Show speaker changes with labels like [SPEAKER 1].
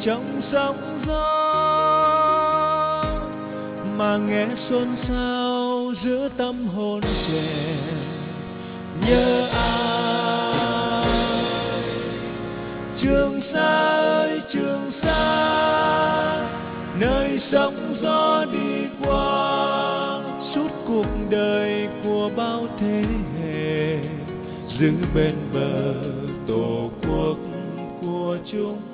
[SPEAKER 1] trong sóng gió, mà nghe xôn xao giữa tâm hồn trẻ. Nhớ ai? Trường Sa ơi Trường Sa, nơi sóng gió đi qua suốt cuộc đời của bao thế hệ, giữ bên bờ tổ quốc của chúng